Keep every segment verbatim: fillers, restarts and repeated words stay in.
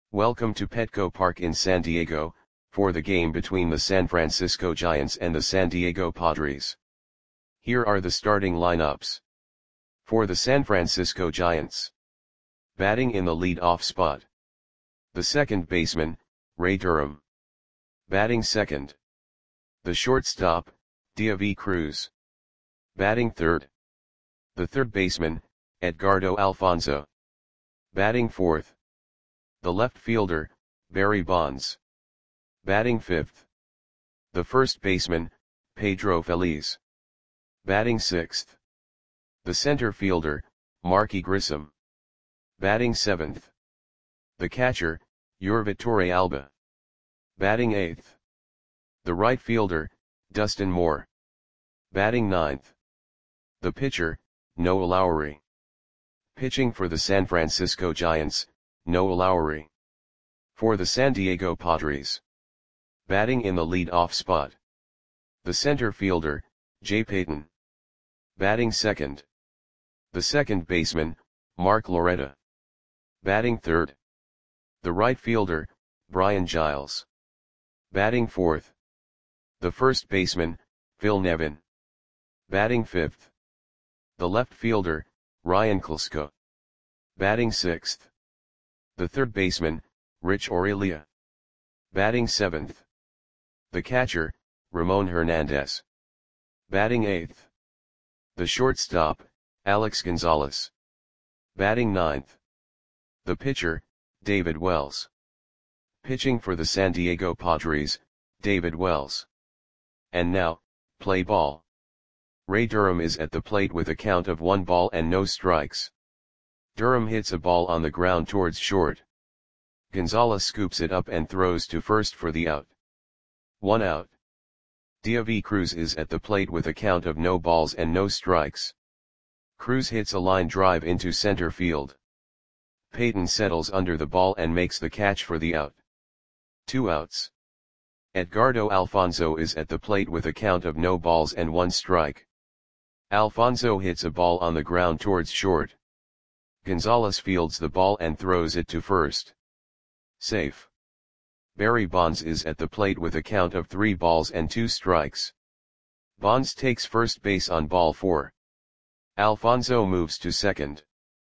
Welcome to Petco Park in San Diego, for the game between the San Francisco Giants and the San Diego Padres. Here are the starting lineups. For the San Francisco Giants. Batting in the lead-off spot. The second baseman, Ray Durham. Batting second. The shortstop, Deivi Cruz. Batting third. The third baseman, Edgardo Alfonzo. Batting fourth. The left fielder, Barry Bonds. Batting fifth. The first baseman, Pedro Feliz. Batting sixth. The center fielder, Marky Grissom. Batting seventh. The catcher, Yurvatore Alba. Batting eighth. The right fielder, Dustin Moore. Batting ninth. The pitcher, Noah Lowry. Pitching for the San Francisco Giants, Noah Lowry. For the San Diego Padres. Batting in the lead-off spot. The center fielder, Jay Payton. Batting second. The second baseman, Mark Loretta. Batting third. The right fielder, Brian Giles. Batting fourth. The first baseman, Phil Nevin. Batting fifth. The left fielder, Ryan Klesko. Batting sixth. The third baseman, Rich Aurelia. Batting seventh. The catcher, Ramon Hernandez. Batting eighth. The shortstop, Alex Gonzalez. Batting ninth. The pitcher, David Wells. Pitching for the San Diego Padres, David Wells. And now, play ball. Ray Durham is at the plate with a count of one ball and no strikes. Durham hits a ball on the ground towards short. Gonzalez scoops it up and throws to first for the out. One out. Deivi Cruz is at the plate with a count of no balls and no strikes. Cruz hits a line drive into center field. Payton settles under the ball and makes the catch for the out. Two outs. Edgardo Alfonzo is at the plate with a count of no balls and one strike. Alfonzo hits a ball on the ground towards short. Gonzalez fields the ball and throws it to first. Safe. Barry Bonds is at the plate with a count of three balls and two strikes. Bonds takes first base on ball four. Alfonzo moves to second.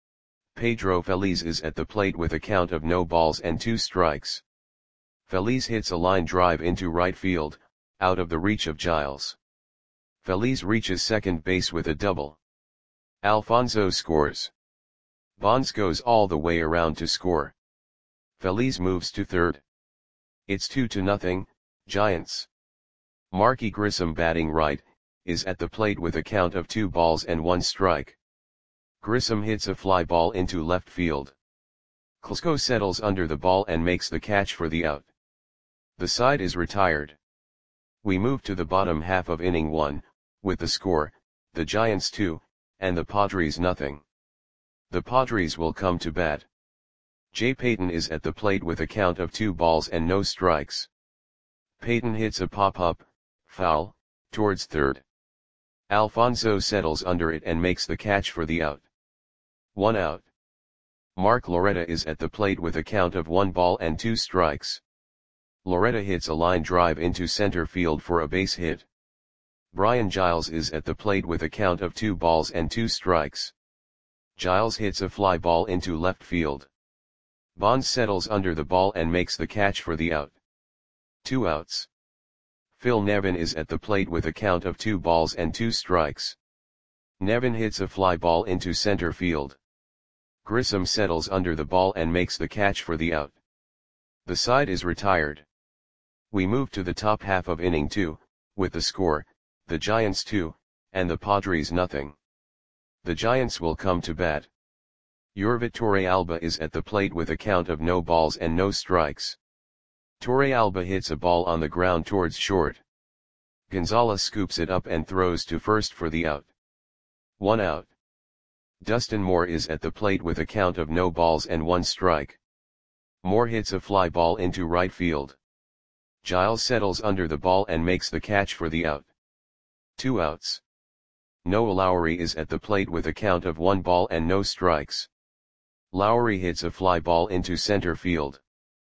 Pedro Feliz is at the plate with a count of no balls and two strikes. Feliz hits a line drive into right field, out of the reach of Giles. Feliz reaches second base with a double. Alfonzo scores. Bonds goes all the way around to score. Feliz moves to third. It's two to nothing, Giants. Marky Grissom, batting right, is at the plate with a count of two balls and one strike. Grissom hits a fly ball into left field. Klesko settles under the ball and makes the catch for the out. The side is retired. We move to the bottom half of inning one, with the score, the Giants two, and the Padres nothing. The Padres will come to bat. Jay Payton is at the plate with a count of two balls and no strikes. Payton hits a pop-up, foul, towards third. Alfonzo settles under it and makes the catch for the out. One out. Mark Loretta is at the plate with a count of one ball and two strikes. Loretta hits a line drive into center field for a base hit. Brian Giles is at the plate with a count of two balls and two strikes. Giles hits a fly ball into left field. Bonds settles under the ball and makes the catch for the out. Two outs. Phil Nevin is at the plate with a count of two balls and two strikes. Nevin hits a fly ball into center field. Grissom settles under the ball and makes the catch for the out. The side is retired. We move to the top half of inning two, with the score, the Giants two, and the Padres nothing. The Giants will come to bat. Yurvatore Alba is at the plate with a count of no balls and no strikes. Torre Alba hits a ball on the ground towards short. Gonzalez scoops it up and throws to first for the out. One out. Dustin Moore is at the plate with a count of no balls and one strike. Moore hits a fly ball into right field. Giles settles under the ball and makes the catch for the out. Two outs. Noah Lowry is at the plate with a count of one ball and no strikes. Lowry hits a fly ball into center field.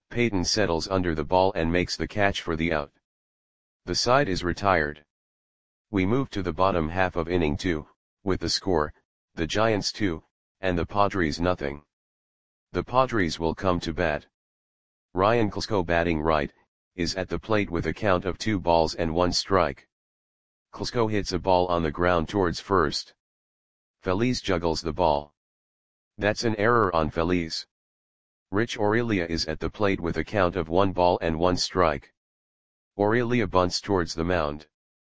Peyton settles under the ball and makes the catch for the out. The side is retired. We move to the bottom half of inning two, with the score, the Giants two, and the Padres nothing. The Padres will come to bat. Ryan Klesko, batting right, is at the plate with a count of two balls and one strike. Klesko hits a ball on the ground towards first. Feliz juggles the ball. That's an error on Feliz. Rich Aurelia is at the plate with a count of one ball and one strike. Aurelia bunts towards the mound.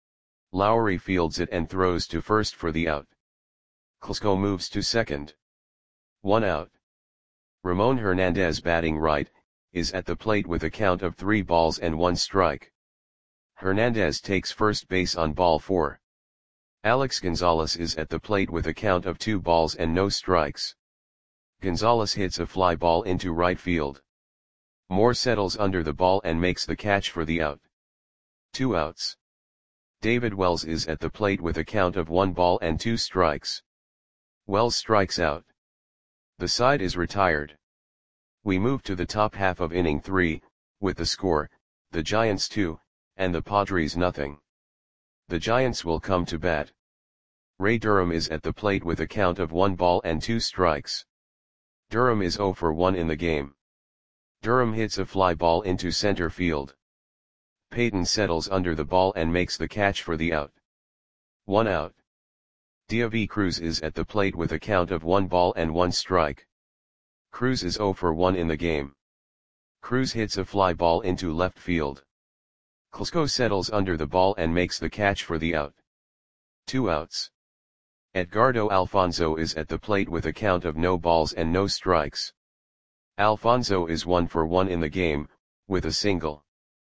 Lowry fields it and throws to first for the out. Klesko moves to second. One out. Ramon Hernandez, batting right, is at the plate with a count of three balls and one strike. Hernandez takes first base on ball four. Alex Gonzalez is at the plate with a count of two balls and no strikes. Gonzalez hits a fly ball into right field. Moore settles under the ball and makes the catch for the out. Two outs. David Wells is at the plate with a count of one ball and two strikes. Wells strikes out. The side is retired. We move to the top half of inning three, with the score, the Giants two, and the Padres nothing. The Giants will come to bat. Ray Durham is at the plate with a count of one ball and two strikes. Durham is zero for one in the game. Durham hits a fly ball into center field. Peyton settles under the ball and makes the catch for the out. One out. Diavi Cruz is at the plate with a count of one ball and one strike. Cruz is zero for one in the game. Cruz hits a fly ball into left field. Klesko settles under the ball and makes the catch for the out. Two outs. Edgardo Alfonzo is at the plate with a count of no balls and no strikes. Alfonzo is one for one in the game, with a single.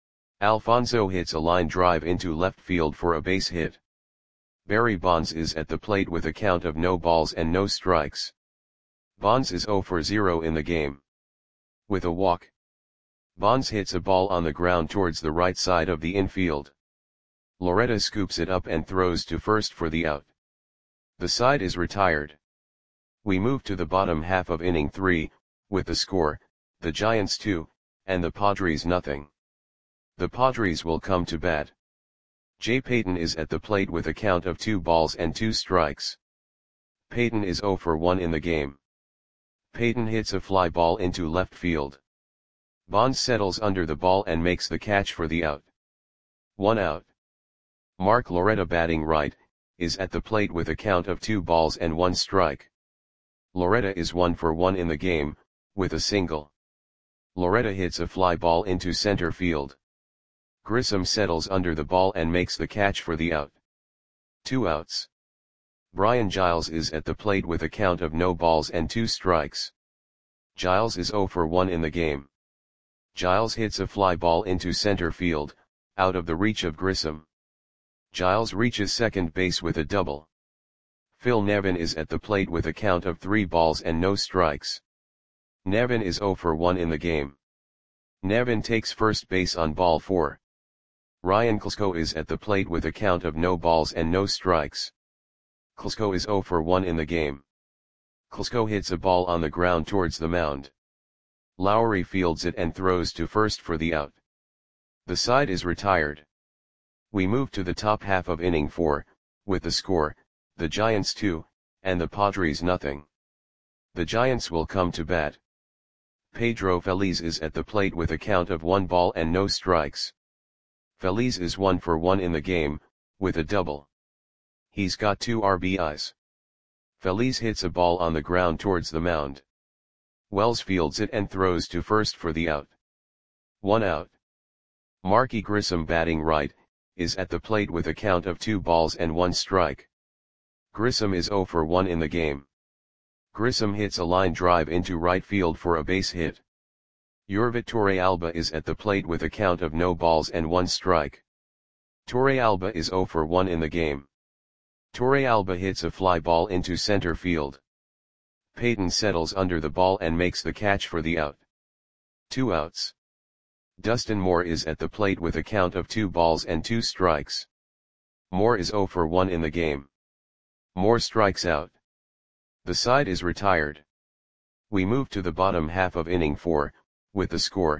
Alfonzo hits a line drive into left field for a base hit. Barry Bonds is at the plate with a count of no balls and no strikes. Bonds is zero for zero in the game. With a walk. Bonds hits a ball on the ground towards the right side of the infield. Loretta scoops it up and throws to first for the out. The side is retired. We move to the bottom half of inning three, with the score, the Giants two, and the Padres nothing. The Padres will come to bat. Jay Payton is at the plate with a count of two balls and two strikes. Payton is zero for one in the game. Payton hits a fly ball into left field. Bonds settles under the ball and makes the catch for the out. One out. Mark Loretta, batting right, is at the plate with a count of two balls and one strike. Loretta is one for one in the game, with a single. Loretta hits a fly ball into center field. Grissom settles under the ball and makes the catch for the out. Two outs. Brian Giles is at the plate with a count of no balls and two strikes. Giles is zero for one in the game. Giles hits a fly ball into center field, out of the reach of Grissom. Giles reaches second base with a double. Phil Nevin is at the plate with a count of three balls and no strikes. Nevin is zero for one in the game. Nevin takes first base on ball four. Ryan Klesko is at the plate with a count of no balls and no strikes. Klesko is zero for one in the game. Klesko hits a ball on the ground towards the mound. Lowry fields it and throws to first for the out. The side is retired. We move to the top half of inning four, with the score, the Giants two, and the Padres nothing. The Giants will come to bat. Pedro Feliz is at the plate with a count of one ball and no strikes. Feliz is one for one in the game, with a double. He's got two R B Is. Feliz hits a ball on the ground towards the mound. Wells fields it and throws to first for the out. One out. Marky Grissom, batting right, is at the plate with a count of two balls and one strike. Grissom is zero for one in the game. Grissom hits a line drive into right field for a base hit. Yorvit Torrealba is at the plate with a count of no balls and one strike. Torrealba is zero for one in the game. Torrealba hits a fly ball into center field. Payton settles under the ball and makes the catch for the out. Two outs. Dustin Moore is at the plate with a count of two balls and two strikes. Moore is zero for one in the game. Moore strikes out. The side is retired. We move to the bottom half of inning four, with the score,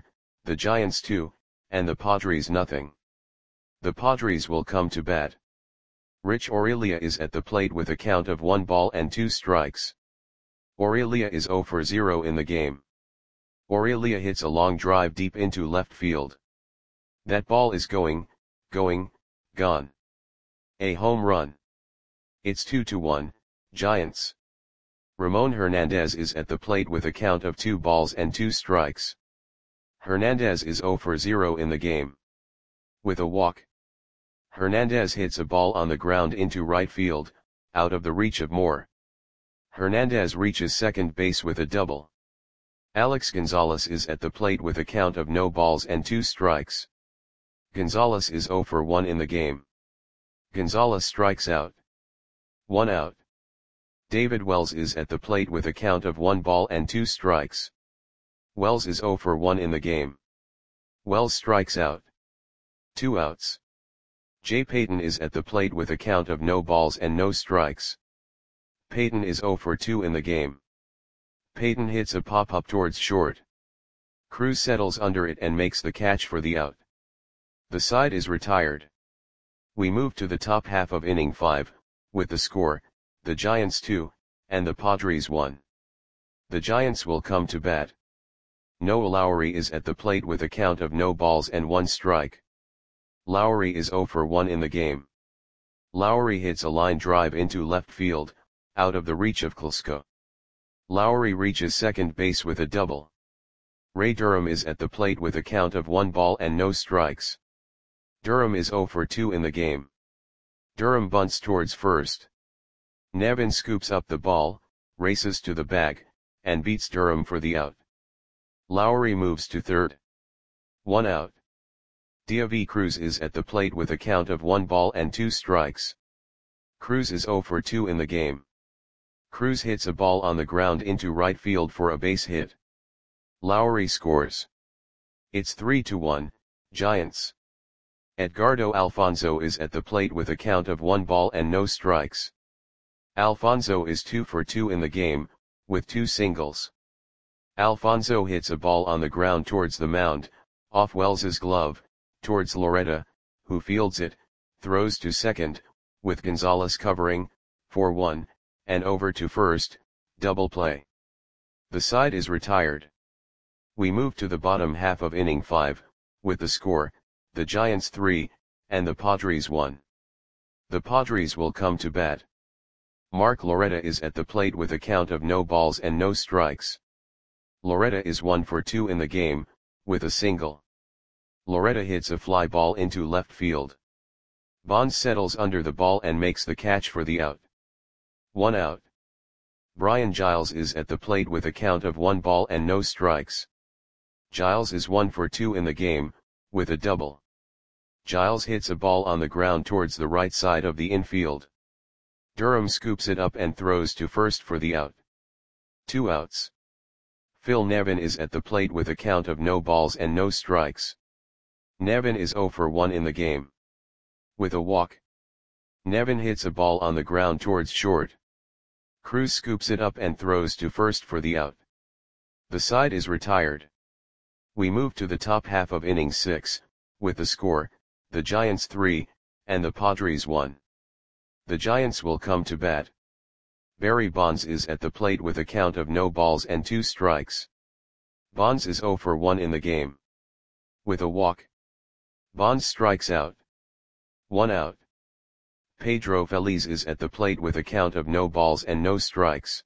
the Giants two, and the Padres nothing. The Padres will come to bat. Rich Aurelia is at the plate with a count of one ball and two strikes. Aurelia is zero for zero in the game. Aurelia hits a long drive deep into left field. That ball is going, going, gone. A home run. It's two to one, Giants. Ramon Hernandez is at the plate with a count of two balls and two strikes. Hernandez is zero for zero in the game. With a walk. Hernandez hits a ball on the ground into right field, out of the reach of Moore. Hernandez reaches second base with a double. Alex Gonzalez is at the plate with a count of no balls and two strikes. Gonzalez is zero for one in the game. Gonzalez strikes out. One out. David Wells is at the plate with a count of one ball and two strikes. Wells is zero for one in the game. Wells strikes out. Two outs. Jay Payton is at the plate with a count of no balls and no strikes. Payton is zero for two in the game. Payton hits a pop-up towards short. Cruz settles under it and makes the catch for the out. The side is retired. We move to the top half of inning five, with the score, the Giants two, and the Padres one. The Giants will come to bat. Noah Lowry is at the plate with a count of no balls and one strike. Lowry is zero for one in the game. Lowry hits a line drive into left field, out of the reach of Klesko. Lowry reaches second base with a double. Ray Durham is at the plate with a count of one ball and no strikes. Durham is zero for two in the game. Durham bunts towards first. Nevin scoops up the ball, races to the bag, and beats Durham for the out. Lowry moves to third. One out. David Cruz is at the plate with a count of one ball and two strikes. Cruz is zero for two in the game. Cruz hits a ball on the ground into right field for a base hit. Lowry scores. It's three to one, Giants. Edgardo Alfonzo is at the plate with a count of one ball and no strikes. Alfonzo is two for two in the game, with two singles. Alfonzo hits a ball on the ground towards the mound, off Wells's glove, towards Loretta, who fields it, throws to second, with Gonzalez covering, for one, and over to first, double play. The side is retired. We move to the bottom half of inning five, with the score, the Giants three, and the Padres one. The Padres will come to bat. Mark Loretta is at the plate with a count of no balls and no strikes. Loretta is one for two in the game, with a single. Loretta hits a fly ball into left field. Bonds settles under the ball and makes the catch for the out. One out. Brian Giles is at the plate with a count of one ball and no strikes. Giles is one for two in the game, with a double. Giles hits a ball on the ground towards the right side of the infield. Durham scoops it up and throws to first for the out. Two outs. Phil Nevin is at the plate with a count of no balls and no strikes. Nevin is zero for one in the game. With a walk. Nevin hits a ball on the ground towards short. Cruz scoops it up and throws to first for the out. The side is retired. We move to the top half of inning six, with the score, the Giants three, and the Padres one. The Giants will come to bat. Barry Bonds is at the plate with a count of no balls and two strikes. Bonds is zero for one in the game. With a walk. Bonds strikes out. One out. Pedro Feliz is at the plate with a count of no balls and no strikes.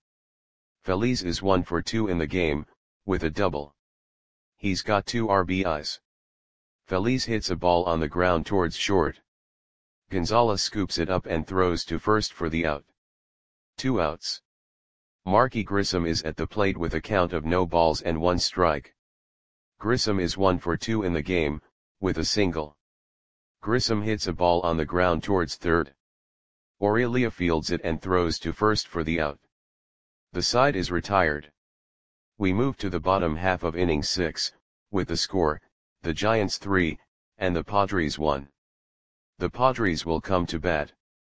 Feliz is one for two in the game, with a double. He's got two R B Is. Feliz hits a ball on the ground towards short. Gonzalez scoops it up and throws to first for the out. Two outs. Marky Grissom is at the plate with a count of no balls and one strike. Grissom is one for two in the game, with a single. Grissom hits a ball on the ground towards third. Aurelia fields it and throws to first for the out. The side is retired. We move to the bottom half of inning six, with the score, the Giants three, and the Padres one. The Padres will come to bat.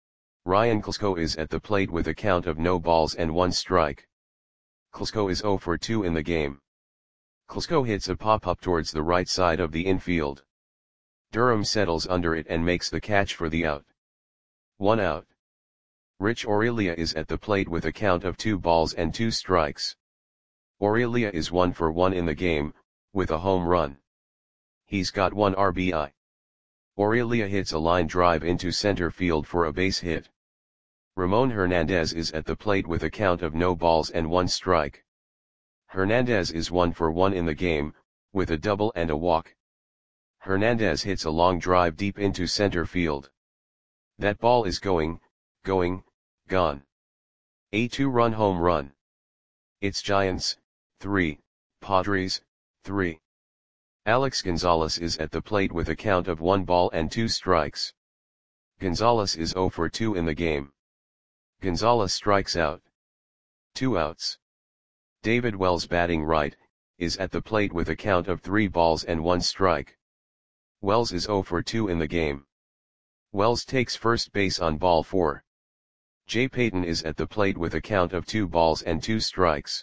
Ryan Klesko is at the plate with a count of no balls and one strike. Klesko is zero for two in the game. Klesko hits a pop-up towards the right side of the infield. Durham settles under it and makes the catch for the out. One out. Rich Aurelia is at the plate with a count of two balls and two strikes. Aurelia is one for one in the game, with a home run. He's got one R B I. Aurelia hits a line drive into center field for a base hit. Ramon Hernandez is at the plate with a count of no balls and one strike. Hernandez is one for one in the game, with a double and a walk. Hernandez hits a long drive deep into center field. That ball is going, going, gone. A two-run home run. It's Giants, three, Padres, three. Alex Gonzalez is at the plate with a count of one ball and two strikes. Gonzalez is zero for two in the game. Gonzalez strikes out. Two outs. David Wells, batting right, is at the plate with a count of three balls and one strike. Wells is zero for two in the game. Wells takes first base on ball four. Jay Payton is at the plate with a count of two balls and two strikes.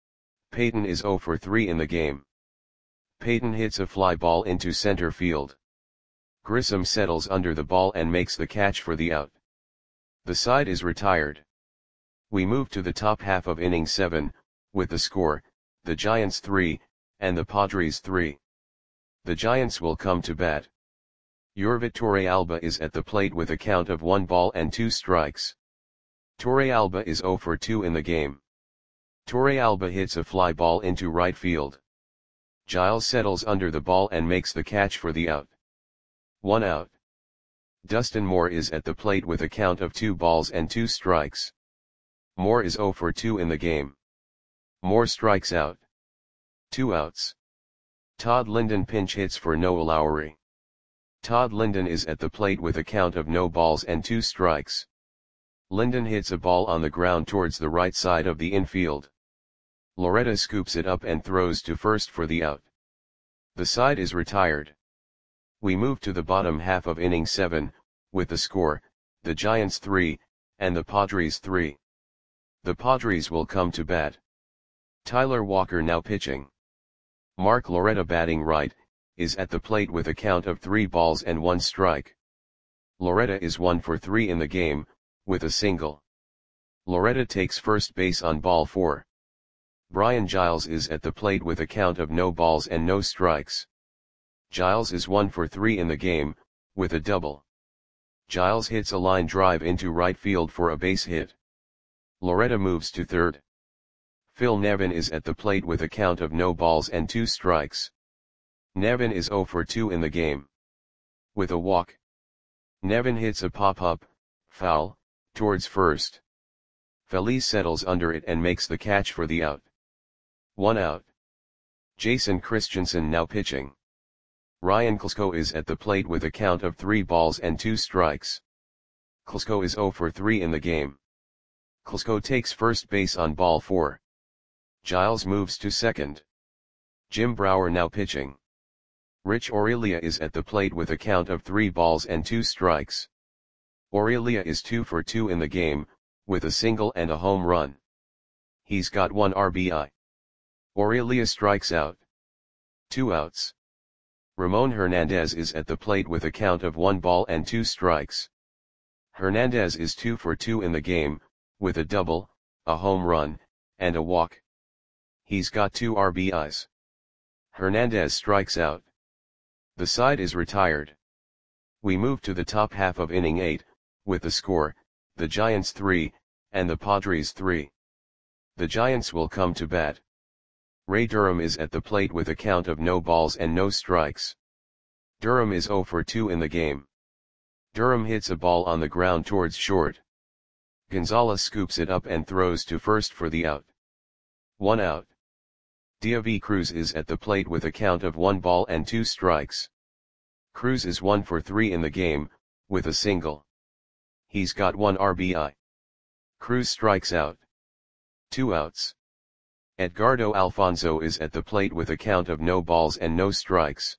Payton is zero for three in the game. Payton hits a fly ball into center field. Grissom settles under the ball and makes the catch for the out. The side is retired. We move to the top half of inning seven, with the score, the Giants three, and the Padres three. The Giants will come to bat. Yorvit Torrealba is at the plate with a count of one ball and two strikes. Torrealba is zero for two in the game. Torrealba hits a fly ball into right field. Giles settles under the ball and makes the catch for the out. One out. Dustin Moore is at the plate with a count of two balls and two strikes. Moore is zero for two in the game. Moore strikes out. Two outs. Todd Linden pinch hits for Noah Lowry. Todd Linden is at the plate with a count of no balls and two strikes. Linden hits a ball on the ground towards the right side of the infield. Loretta scoops it up and throws to first for the out. The side is retired. We move to the bottom half of inning seven, with the score, the Giants three, and the Padres three. The Padres will come to bat. Tyler Walker now pitching. Mark Loretta, batting right, is at the plate with a count of three balls and one strike. Loretta is one for three in the game, with a single. Loretta takes first base on ball four. Brian Giles is at the plate with a count of no balls and no strikes. Giles is one for three in the game, with a double. Giles hits a line drive into right field for a base hit. Loretta moves to third. Phil Nevin is at the plate with a count of no balls and two strikes. Nevin is zero for two in the game. With a walk. Nevin hits a pop-up, foul, towards first. Feliz settles under it and makes the catch for the out. One out. Jason Christensen now pitching. Ryan Klesko is at the plate with a count of three balls and two strikes. Klesko is zero for three in the game. Klesko takes first base on ball four. Giles moves to second. Jim Brower now pitching. Rich Aurelia is at the plate with a count of three balls and two strikes. Aurelia is two for two in the game, with a single and a home run. He's got one R B I. Aurelia strikes out. Two outs. Ramon Hernandez is at the plate with a count of one ball and two strikes. Hernandez is two for two in the game, with a double, a home run, and a walk. He's got two R B Is. Hernandez strikes out. The side is retired. We move to the top half of inning eight, with the score, the Giants three, and the Padres three. The Giants will come to bat. Ray Durham is at the plate with a count of no balls and no strikes. Durham is zero for two in the game. Durham hits a ball on the ground towards short. Gonzalez scoops it up and throws to first for the out. One out. Diavi Cruz is at the plate with a count of one ball and two strikes. Cruz is one for three in the game, with a single. He's got one R B I. Cruz strikes out. Two outs. Edgardo Alfonso is at the plate with a count of no balls and no strikes.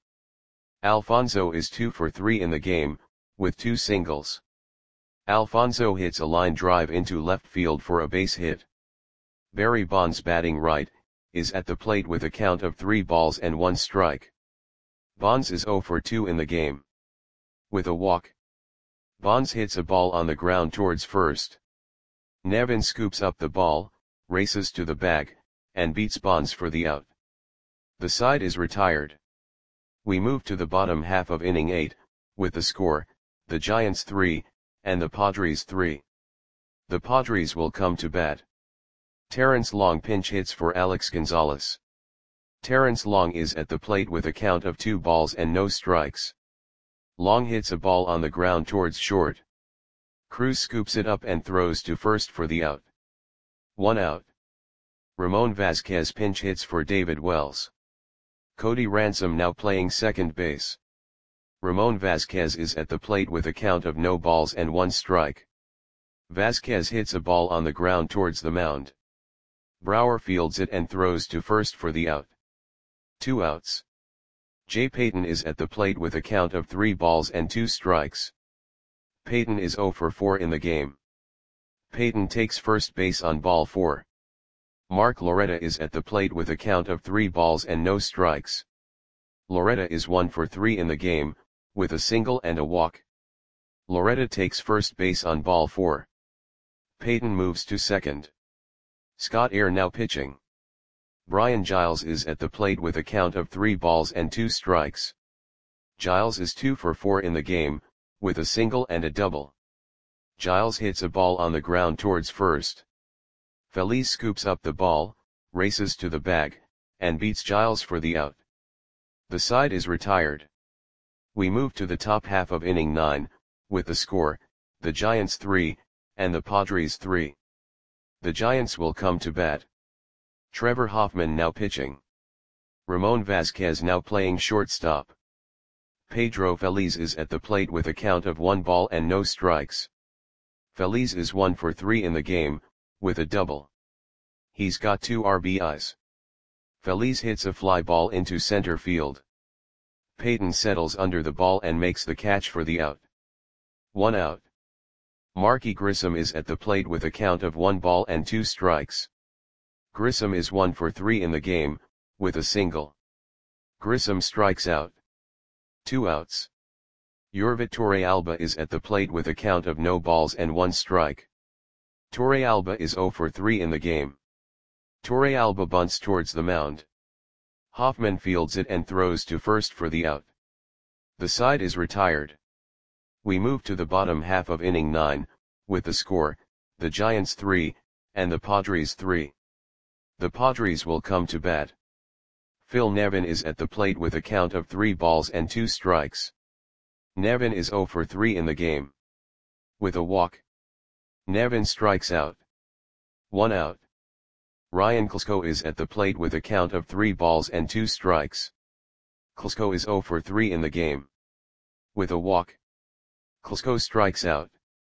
Alfonso is two for three in the game, with two singles. Alfonso hits a line drive into left field for a base hit. Barry Bonds, batting right, is at the plate with a count of three balls and one strike. Bonds is zero for two in the game. With a walk, Bonds hits a ball on the ground towards first. Nevin scoops up the ball, races to the bag, and beats Bonds for the out. The side is retired. We move to the bottom half of inning eight, with the score, the Giants three, and the Padres three. The Padres will come to bat. Terrence Long pinch hits for Alex Gonzalez. Terrence Long is at the plate with a count of two balls and no strikes. Long hits a ball on the ground towards short. Cruz scoops it up and throws to first for the out. One out. Ramon Vasquez pinch hits for David Wells. Cody Ransom now playing second base. Ramon Vasquez is at the plate with a count of no balls and one strike. Vasquez hits a ball on the ground towards the mound. Brower fields it and throws to first for the out. Two outs. Jay Payton is at the plate with a count of three balls and two strikes. Payton is zero for four in the game. Payton takes first base on ball four. Mark Loretta is at the plate with a count of three balls and no strikes. Loretta is one for three in the game, with a single and a walk. Loretta takes first base on ball four. Payton moves to second. Scott Air now pitching. Brian Giles is at the plate with a count of three balls and two strikes. Giles is two for four in the game, with a single and a double. Giles hits a ball on the ground towards first. Feliz scoops up the ball, races to the bag, and beats Giles for the out. The side is retired. We move to the top half of inning nine, with the score, the Giants three, and the Padres three. The Giants will come to bat. Trevor Hoffman now pitching. Ramon Vasquez now playing shortstop. Pedro Feliz is at the plate with a count of one ball and no strikes. Feliz is one for three in the game, with a double. He's got two R B Is. Feliz hits a fly ball into center field. Payton settles under the ball and makes the catch for the out. One out. Marky Grissom is at the plate with a count of one ball and two strikes. Grissom is one for three in the game, with a single. Grissom strikes out. Two outs. Yorvit Torrealba is at the plate with a count of no balls and one strike. Torrealba is zero for three in the game. Torrealba bunts towards the mound. Hoffman fields it and throws to first for the out. The side is retired. We move to the bottom half of inning nine, with the score, the Giants three, and the Padres three. The Padres will come to bat. Phil Nevin is at the plate with a count of three balls and two strikes. Nevin is zero for three in the game. With a walk, Nevin strikes out. One out. Ryan Klesko is at the plate with a count of three balls and two strikes. Klesko is zero for three in the game. With a walk, Klesko strikes out.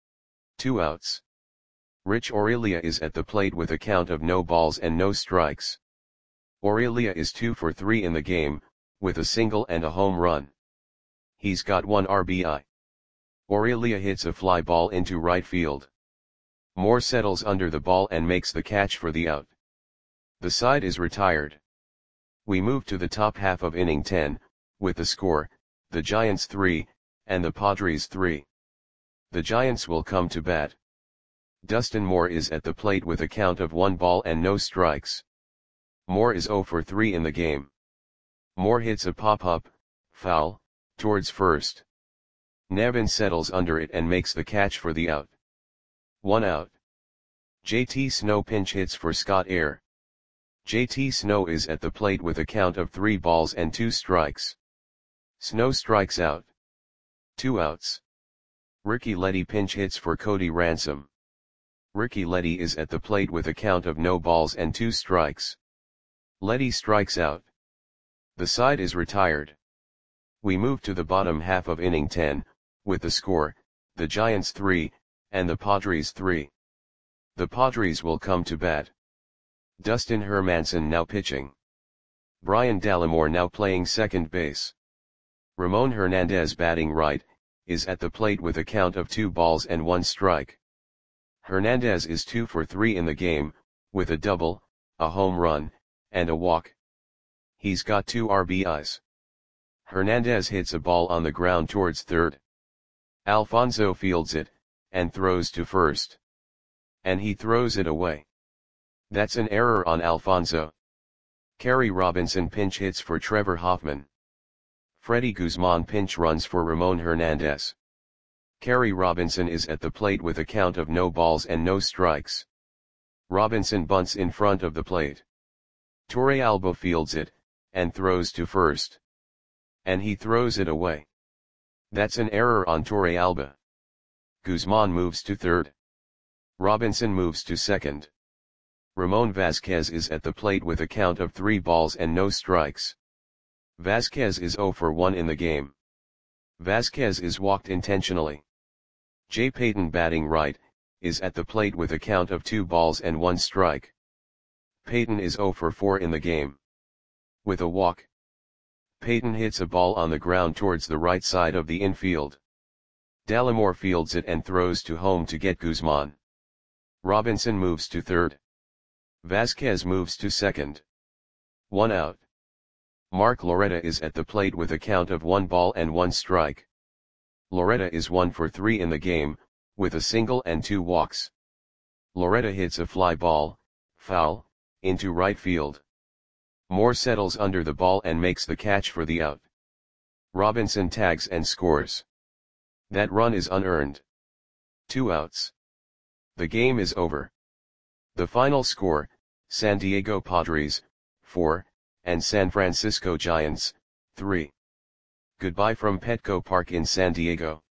Two outs. Rich Aurelia is at the plate with a count of no balls and no strikes. Aurelia is two for three in the game, with a single and a home run. He's got one R B I. Aurelia hits a fly ball into right field. Moore settles under the ball and makes the catch for the out. The side is retired. We move to the top half of inning ten, with the score, the Giants three, and the Padres three. The Giants will come to bat. Dustin Moore is at the plate with a count of one ball and no strikes. Moore is zero for three in the game. Moore hits a pop-up, foul, towards first. Nevin settles under it and makes the catch for the out. One out. J T Snow pinch hits for Scott Air. J T Snow is at the plate with a count of three balls and two strikes. Snow strikes out. Two outs. Ricky Letty pinch hits for Cody Ransom. Ricky Letty is at the plate with a count of no balls and two strikes. Letty strikes out. The side is retired. We move to the bottom half of inning ten, with the score, the Giants three, and the Padres three. The Padres will come to bat. Dustin Hermanson now pitching. Brian Dallimore now playing second base. Ramon Hernandez batting right, is at the plate with a count of two balls and one strike. Hernandez is two for three in the game, with a double, a home run, and a walk. He's got two R B Is. Hernandez hits a ball on the ground towards third. Alfonso fields it, and throws to first. And he throws it away. That's an error on Alfonso. Kerry Robinson pinch hits for Trevor Hoffman. Freddie Guzman pinch runs for Ramon Hernandez. Kerry Robinson is at the plate with a count of no balls and no strikes. Robinson bunts in front of the plate. Torrealba fields it, and throws to first. And he throws it away. That's an error on Torrealba. Guzman moves to third. Robinson moves to second. Ramon Vasquez is at the plate with a count of three balls and no strikes. Vasquez is zero for one in the game. Vasquez is walked intentionally. Jay Payton, batting right, is at the plate with a count of two balls and one strike. Payton is zero for four in the game. With a walk, Payton hits a ball on the ground towards the right side of the infield. Dallimore fields it and throws to home to get Guzman. Robinson moves to third. Vasquez moves to second. One out. Mark Loretta is at the plate with a count of one ball and one strike. Loretta is one for three in the game, with a single and two walks. Loretta hits a fly ball, foul, into right field. Moore settles under the ball and makes the catch for the out. Robinson tags and scores. That run is unearned. Two outs. The game is over. The final score, San Diego Padres, four, and San Francisco Giants, three. Goodbye from Petco Park in San Diego.